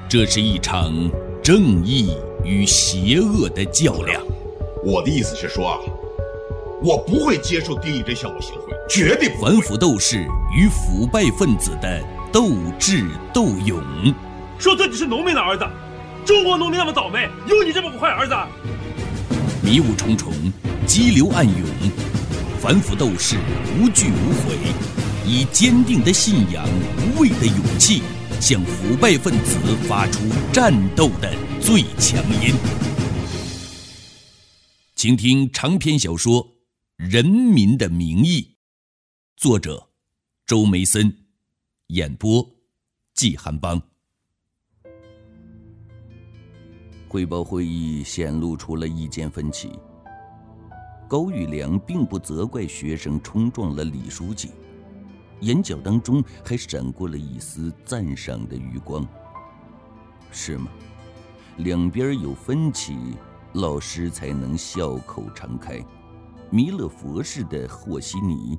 这是一场正义与邪恶的较量。 我的意思是说啊，我不会接受丁义珍向我行贿，绝对不会。 反腐斗士与腐败分子的斗智斗勇。 说自己是农民的儿子，中国农民那么倒霉，有你这么个坏儿子？ 迷雾重重，激流暗涌，反腐斗士无惧无悔，以坚定的信仰、无畏的勇气，向腐败分子发出战斗的最强音。请听长篇小说《人民的名义》，作者周梅森，演播季寒邦。汇报会议显露出了意见分歧。高玉良并不责怪学生冲撞了李书记，眼角当中还闪过了一丝赞赏的余光。是吗？两边有分歧，老师才能笑口常开，弥勒佛似的和稀泥。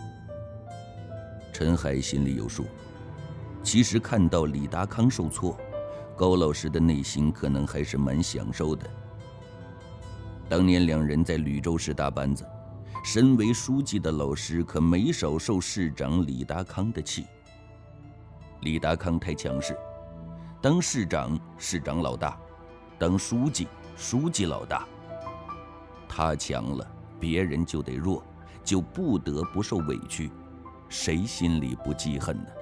陈海心里有数，其实看到李达康受挫，高老师的内心可能还是蛮享受的。当年两人在吕州市搭班子，身为书记的老师可没少受市长李达康的气。李达康太强势，当市长市长老大，当书记书记老大。他强了，别人就得弱，就不得不受委屈，谁心里不记恨呢？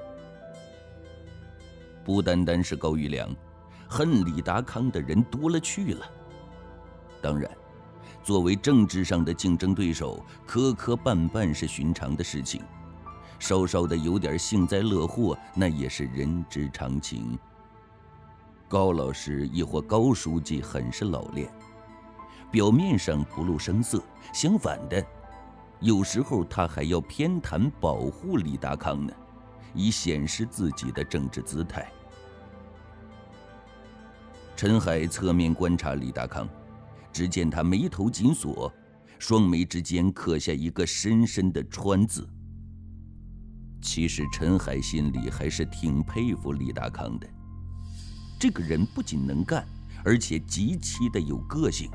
不单单是高玉良，恨李达康的人多了去了。当然，作为政治上的竞争对手，磕磕绊绊是寻常的事情，稍稍的有点幸灾乐祸，那也是人之常情。高老师亦或高书记很是老练，表面上不露声色，相反的，有时候他还要偏袒保护李达康呢，以显示自己的政治姿态。陈海侧面观察李达康，只见他眉头紧锁，双眉之间刻下一个深深的川字。其实陈海心里还是挺佩服李达康的，这个人不仅能干，而且极其的有个性。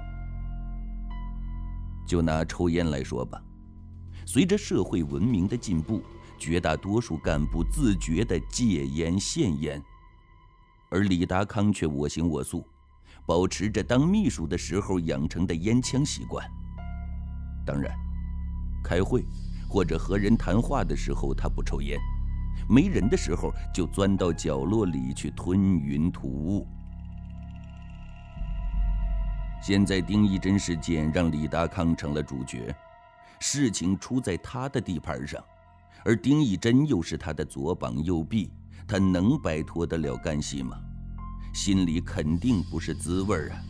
就拿抽烟来说吧，随着社会文明的进步，绝大多数干部自觉地戒烟限烟，而李达康却我行我素，保持着当秘书的时候养成的烟枪习惯。当然，开会或者和人谈话的时候他不抽烟，没人的时候就钻到角落里去吞云吐雾。现在丁义珍事件让李达康成了主角，事情出在他的地盘上，而丁义珍又是他的左膀右臂，他能摆脱得了干系吗？心里肯定不是滋味啊。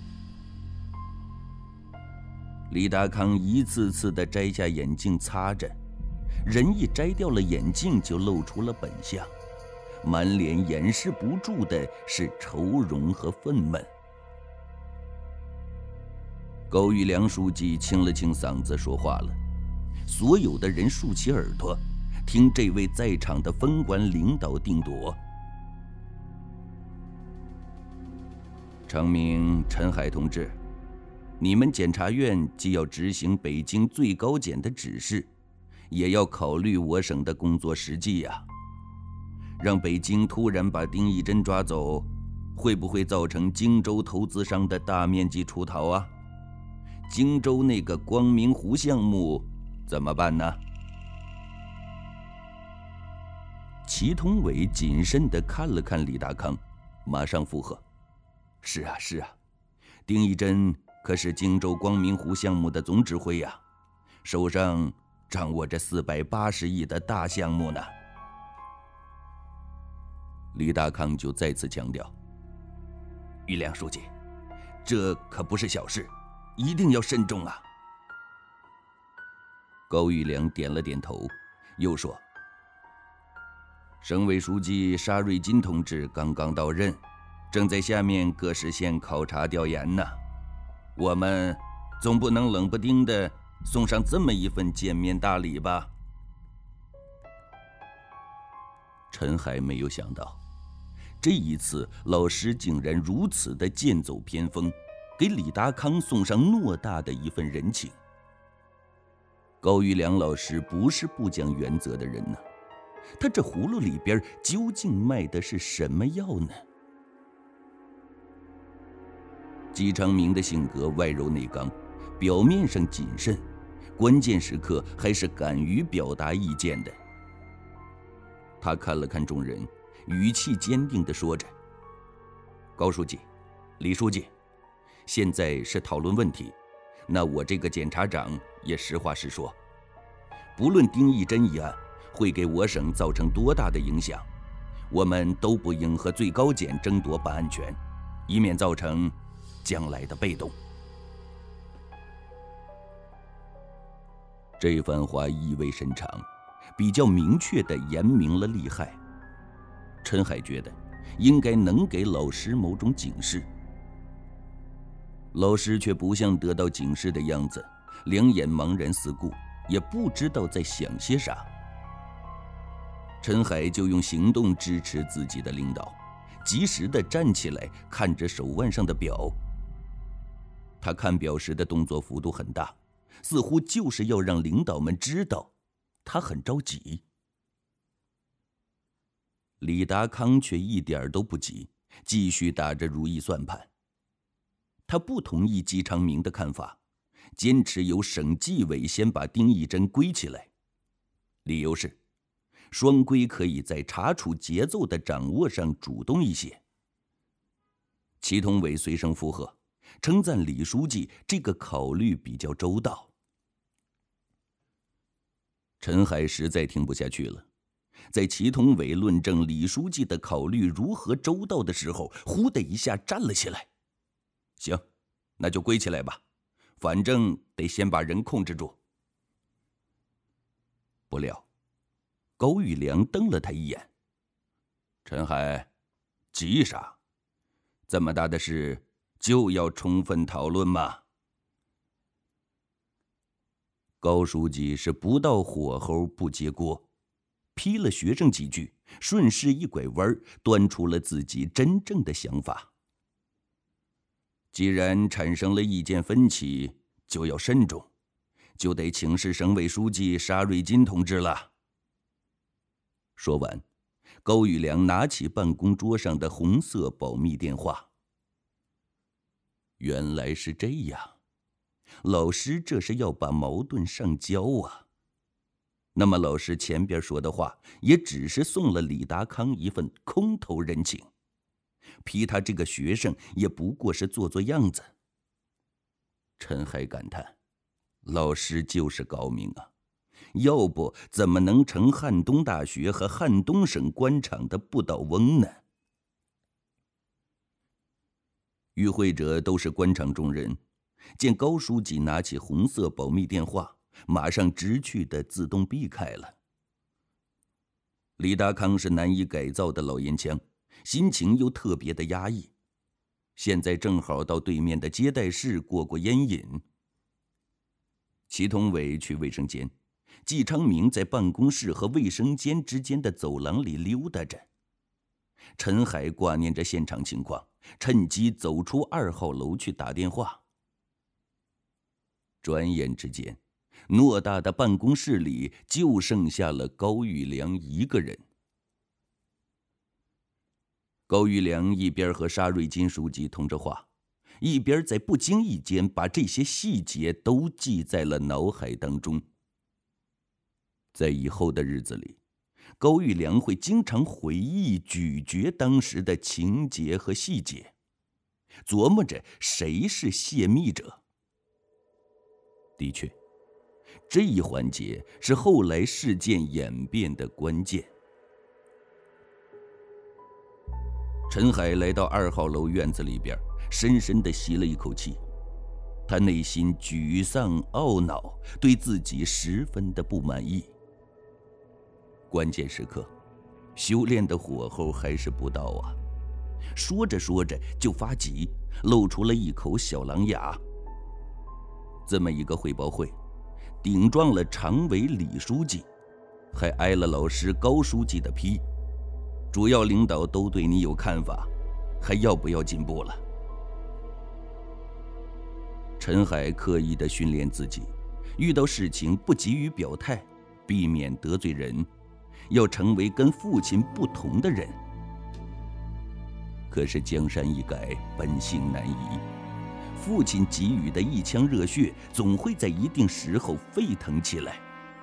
李达康一次次地摘下眼镜擦着，人一摘掉了眼镜就露出了本相，满脸掩饰不住的是愁容和愤懑。高玉良书记清了清嗓子说话了，所有的人竖起耳朵，听这位在场的分管领导定夺。长明、陈海同志，你们检察院既要执行北京最高检的指示，也要考虑我省的工作实际呀。让北京突然把丁义珍抓走，会不会造成荆州投资商的大面积出逃啊？荆州那个光明湖项目怎么办呢？祁同伟谨慎地看了看李达康，马上附和：是啊是啊，丁义珍可是荆州光明湖项目的总指挥呀，手上掌握着480亿的大项目呢。李达康就再次强调：玉良书记，这可不是小事，一定要慎重啊。高玉良点了点头，又说：省委书记沙瑞金同志刚刚到任，正在下面各市县考察调研呢，我们总不能冷不丁的送上这么一份见面大礼吧？陈海没有想到， 这一次老师竟然如此的剑走偏锋，给李达康送上偌大的一份人情。高育良老师不是不讲原则的人呢，他这葫芦里边究竟卖的是什么药呢？姬昌明的性格外柔内刚，表面上谨慎，关键时刻还是敢于表达意见的。他看了看众人，语气坚定地说着：“高书记，李书记，现在是讨论问题，那我这个检察长也实话实说，不论丁义珍一案会给我省造成多大的影响，我们都不应和最高检争夺办案权，以免造成将来的被动。”这番话意味深长，比较明确地言明了利害。陈海觉得应该能给老师某种警示，老师却不像得到警示的样子，两眼茫然四顾，也不知道在想些啥。陈海就用行动支持自己的领导，及时地站起来，看着手腕上的表。他看表时的动作幅度很大，似乎就是要让领导们知道他很着急。李达康却一点都不急，继续打着如意算盘。他不同意姬昌明的看法，坚持由省纪委先把丁义珍归起来，理由是双规可以在查处节奏的掌握上主动一些。祁同伟随声附和，称赞李书记这个考虑比较周到。陈海实在听不下去了，在祁同伟论证李书记的考虑如何周到的时候，忽的一下站了起来。行，那就归起来吧，反正得先把人控制住。不料高育良瞪了他一眼：“陈海，急啥？这么大的事就要充分讨论吗？”高书记是不到火候不接锅，批了学生几句，顺势一拐弯，端出了自己真正的想法。既然产生了意见分歧，就要慎重，就得请示省委书记沙瑞金同志了。说完，高育良拿起办公桌上的红色保密电话。原来是这样，老师这是要把矛盾上交啊。那么老师前边说的话，也只是送了李达康一份空头人情，批他这个学生也不过是做做样子。陈海感叹，老师就是高明啊，要不怎么能成汉东大学和汉东省官场的不倒翁呢？与会者都是官场中人，见高书记拿起红色保密电话，马上识趣的自动避开了。李达康是难以改造的老烟枪，心情又特别的压抑，现在正好到对面的接待室过过烟瘾。祁同伟去卫生间，季昌明在办公室和卫生间之间的走廊里溜达着。陈海挂念着现场情况，趁机走出2号楼去打电话。转眼之间，偌大的办公室里就剩下了高育良一个人。高育良一边和沙瑞金书记通着话，一边在不经意间把这些细节都记在了脑海当中。在以后的日子里，高育良会经常回忆咀嚼当时的情节和细节，琢磨着谁是泄密者。的确，这一环节是后来事件演变的关键。陈海来到2号楼院子里边，深深地吸了一口气，他内心沮丧懊恼，对自己十分的不满意。关键时刻，修炼的火候还是不到啊！说着说着就发急，露出了一口小狼牙。这么一个汇报会，顶撞了常委李书记，还挨了老师高书记的批， 主要领导都对你有看法，还要不要进步了？陈海刻意地训练自己，遇到事情不急于表态，避免得罪人，要成为跟父亲不同的人。可是江山易改，本性难移，父亲给予的一腔热血，总会在一定时候沸腾起来。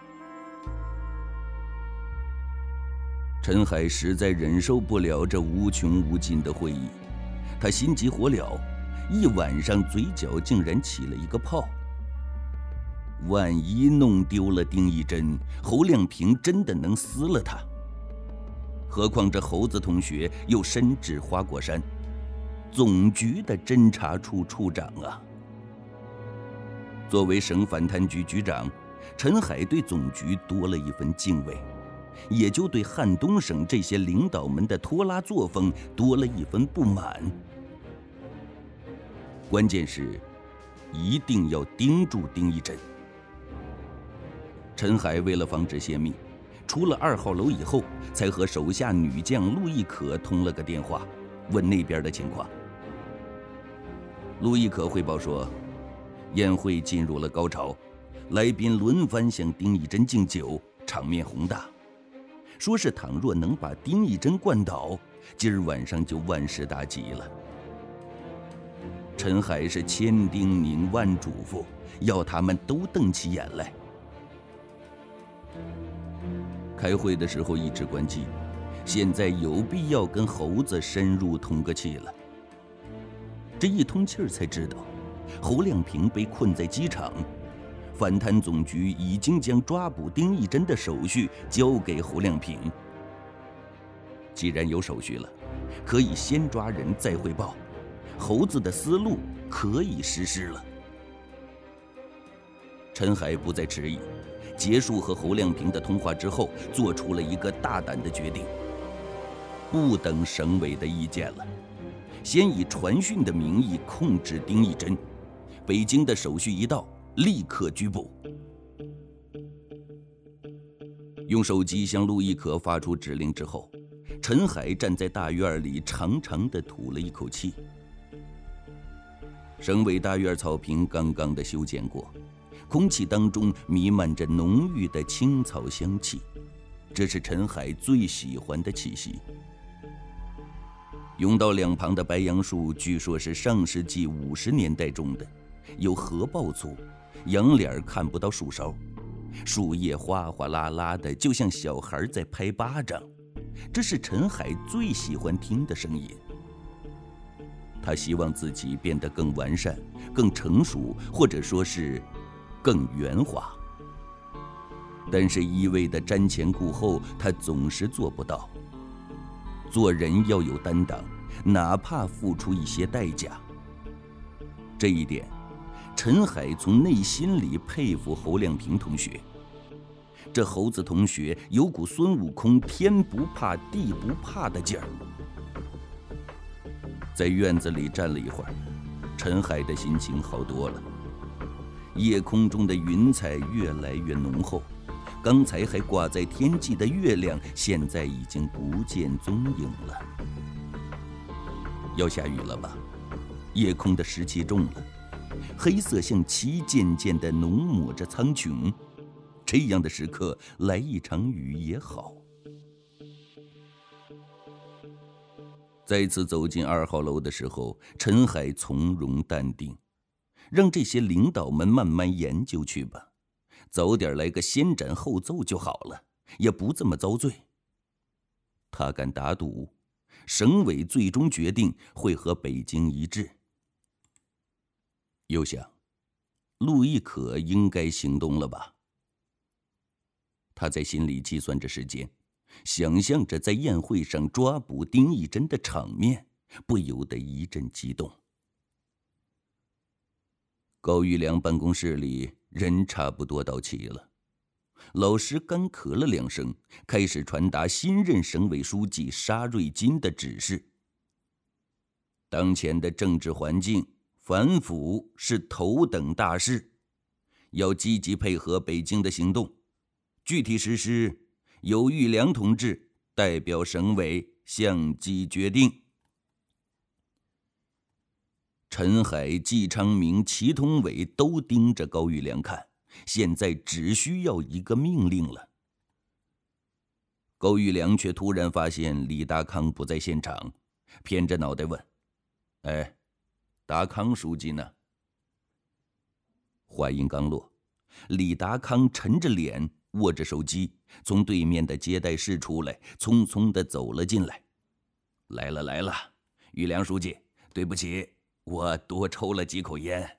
陈海实在忍受不了这无穷无尽的会议，他心急火燎，一晚上嘴角竟然起了一个泡。万一弄丢了丁义珍，侯亮平真的能撕了他。何况这猴子同学又身至花果山总局的侦查处处长啊。作为省反贪局局长，陈海对总局多了一份敬畏，也就对汉东省这些领导们的拖拉作风多了一分不满。关键是，一定要盯住丁义珍。陈海为了防止泄密，出了2号楼以后，才和手下女将陆亦可通了个电话，问那边的情况。陆亦可汇报说，宴会进入了高潮，来宾轮番向丁义珍敬酒，场面宏大。说是倘若能把丁义珍灌倒，今儿晚上就万事大吉了。陈海是千叮咛万嘱咐，要他们都瞪起眼来。开会的时候一直关机，现在有必要跟猴子深入通个气了。这一通气儿才知道，侯亮平被困在机场，反贪总局已经将抓捕丁义珍的手续交给侯亮平。既然有手续了，可以先抓人再汇报，猴子的思路可以实施了。陈海不再迟疑，结束和侯亮平的通话之后，做出了一个大胆的决定，不等省委的意见了，先以传讯的名义控制丁义珍，北京的手续一到，立刻拘捕。用手机向陆亦可发出指令之后，陈海站在大院里长长的吐了一口气。省委大院草坪刚刚的修剪过，空气当中弥漫着浓郁的青草香气，这是陈海最喜欢的气息。甬道两旁的白杨树据说是上世纪50年代种的，有禾抱粗，仰脸看不到树梢，树叶哗哗啦啦的，就像小孩在拍巴掌，这是陈海最喜欢听的声音。他希望自己变得更完善、更成熟，或者说是更圆滑。但是一味的瞻前顾后，他总是做不到。做人要有担当，哪怕付出一些代价。这一点，陈海从内心里佩服侯亮平同学。这猴子同学有股孙悟空天不怕地不怕的劲儿。在院子里站了一会儿，陈海的心情好多了。夜空中的云彩越来越浓厚，刚才还挂在天际的月亮，现在已经不见踪影了。要下雨了吧？夜空的湿气重了，黑色像漆渐渐地浓抹着苍穹。这样的时刻，来一场雨也好。再次走进2号楼的时候，陈海从容淡定，让这些领导们慢慢研究去吧，早点来个先斩后奏就好了，也不这么遭罪。他敢打赌，省委最终决定会和北京一致。又想，陆亦可应该行动了吧？他在心里计算着时间，想象着在宴会上抓捕丁义珍的场面，不由得一阵激动。高玉良办公室里人差不多到齐了，老师干咳了2声，开始传达新任省委书记沙瑞金的指示。当前的政治环境，反腐是头等大事，要积极配合北京的行动，具体实施由玉良同志代表省委相继决定。陈海、季昌明、祁同伟都盯着高玉良看，现在只需要一个命令了。高玉良却突然发现李达康不在现场，偏着脑袋问：“哎，达康书记呢？”话音刚落，李达康沉着脸握着手机，从对面的接待室出来，匆匆地走了进来。“来了来了，玉良书记，对不起，我多抽了几口烟。”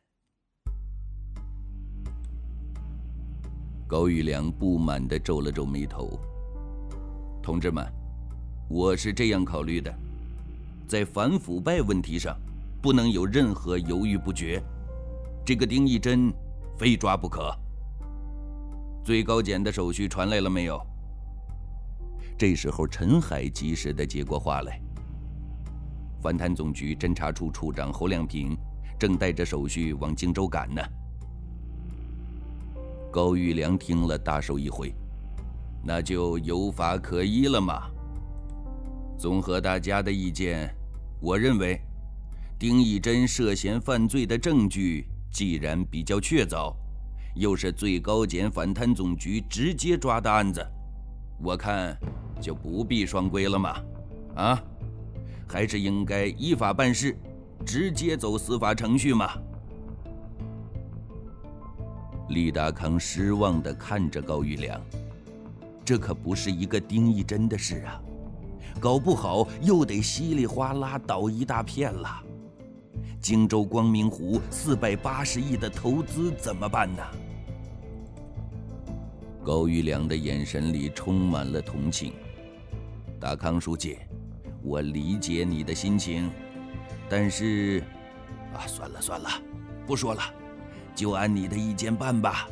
高玉良不满地皱了皱眉头。“同志们，我是这样考虑的，在反腐败问题上，不能有任何犹豫不决。这个丁义珍非抓不可。最高检的手续传来了没有？”这时候，陈海及时地接过话来：“反贪总局侦查处处长侯亮平正带着手续往荆州赶呢。”高玉良听了，大手一挥：“那就有法可依了嘛。综合大家的意见，我认为丁义珍涉嫌犯罪的证据既然比较确凿，又是最高检反贪总局直接抓的案子，我看就不必双规了嘛。还是应该依法办事，直接走司法程序嘛。”李达康失望地看着高玉良，这可不是一个丁义珍的事啊，搞不好又得稀里哗啦倒一大片了。荆州光明湖480亿的投资怎么办呢？高玉良的眼神里充满了同情。“达康书记，我理解你的心情，但是，算了算了，不说了，就按你的意见办吧。”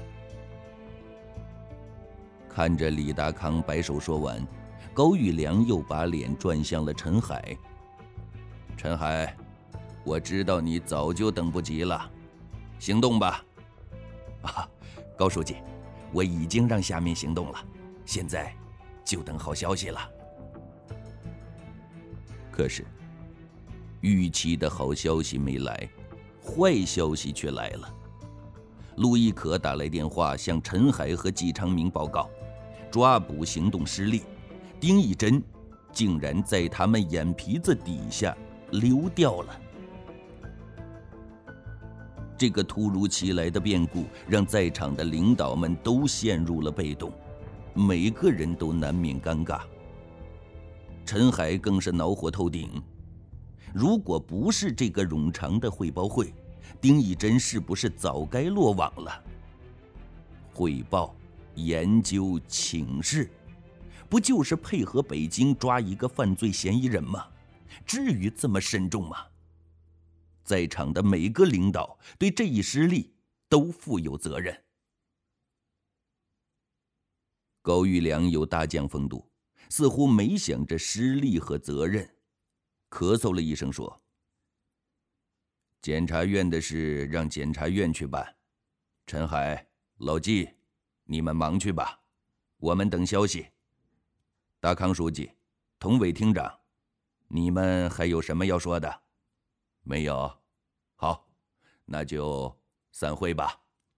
看着李达康摆手说完，高玉良又把脸转向了陈海。“陈海，我知道你早就等不及了，行动吧。”“高书记，我已经让下面行动了，现在就等好消息了。”可是，预期的好消息没来，坏消息却来了。陆亦可打来电话向陈海和季昌明报告，抓捕行动失利，丁义珍竟然在他们眼皮子底下溜掉了。这个突如其来的变故让在场的领导们都陷入了被动，每个人都难免尴尬。陈海更是恼火透顶，如果不是这个冗长的汇报会，丁义珍是不是早该落网了？汇报、研究、请示，不就是配合北京抓一个犯罪嫌疑人吗？至于这么慎重吗？在场的每个领导对这一失利都负有责任。高玉良有大将风度，似乎没想着失利和责任，咳嗽了一声说：“检察院的事让检察院去办，陈海、老季，你们忙去吧，我们等消息。达康书记、童伟厅长，你们还有什么要说的？没有？好，那就散会吧。”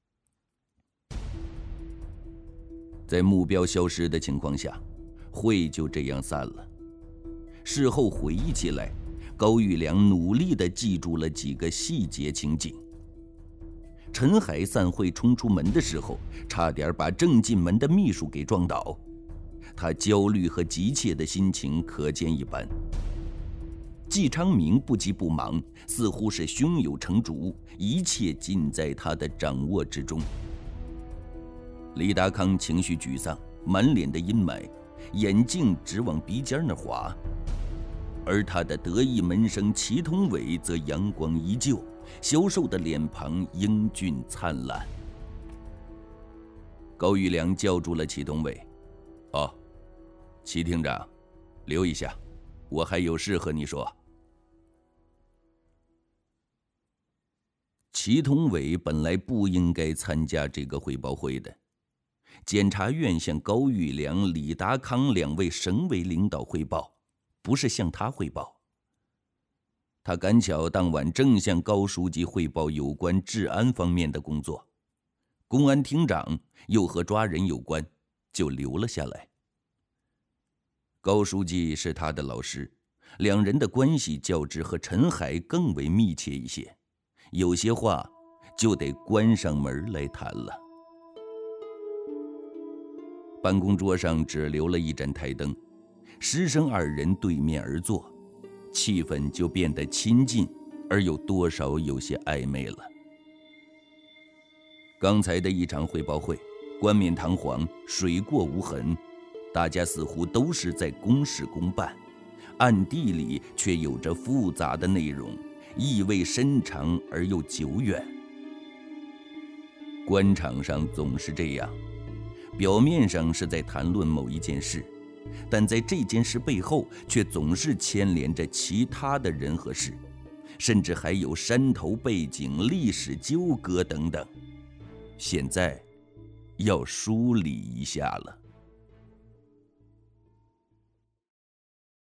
在目标消失的情况下，会就这样散了。事后回忆起来，高玉良努力地记住了几个细节情景。陈海散会冲出门的时候，差点把正进门的秘书给撞倒，他焦虑和急切的心情可见一斑。季昌明不急不忙，似乎是胸有成竹，一切尽在他的掌握之中。李达康情绪沮丧，满脸的阴霾，眼镜直往鼻尖那滑，而他的得意门生祁同伟则阳光依旧，消瘦的脸庞英俊灿烂。高玉良叫住了祁同伟：“哦，祁厅长，留一下，我还有事和你说。”祁同伟本来不应该参加这个汇报会的。检察院向高玉良、李达康两位省委领导汇报， 不是向他汇报。他赶巧当晚正向高书记汇报有关治安方面的工作，公安厅长又和抓人有关，就留了下来。高书记是他的老师，两人的关系较之和陈海更为密切一些，有些话就得关上门来谈了。办公桌上只留了一盏台灯，师生二人对面而坐，气氛就变得亲近，而又多少有些暧昧了。刚才的一场汇报会，冠冕堂皇，水过无痕，大家似乎都是在公事公办，暗地里却有着复杂的内容，意味深长而又久远。官场上总是这样，表面上是在谈论某一件事，但在这件事背后却总是牵连着其他的人和事，甚至还有山头背景、历史纠葛等等。现在要梳理一下了。